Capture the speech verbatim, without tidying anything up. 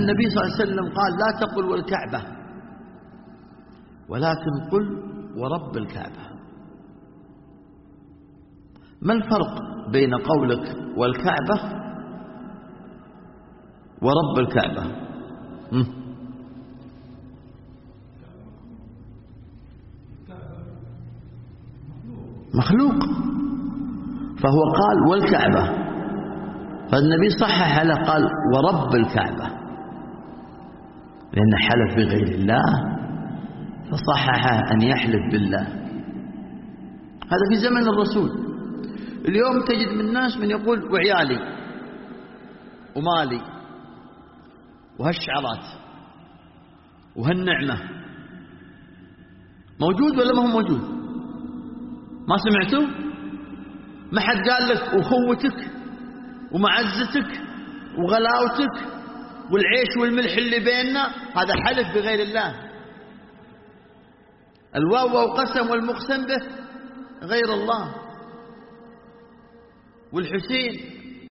النبي صلى الله عليه وسلم قال لا تقل والكعبة، ولكن قل ورب الكعبة. ما الفرق بين قولك والكعبة ورب الكعبة؟ م? مخلوق، فهو قال والكعبة، فالنبي صحح له قال ورب الكعبة، لأن حلف بغير الله فصحح أن يحلف بالله. هذا في زمن الرسول. اليوم تجد من الناس من يقول وعيالي ومالي وهالشعرات وهالنعمة. موجود ولا ما هو موجود؟ ما سمعتوا؟ ما حد قال لك أخوتك ومعزتك وغلاوتك والعيش والملح اللي بيننا هذا حلف بغير الله. الواو قسم والمقسم به غير الله. والحسين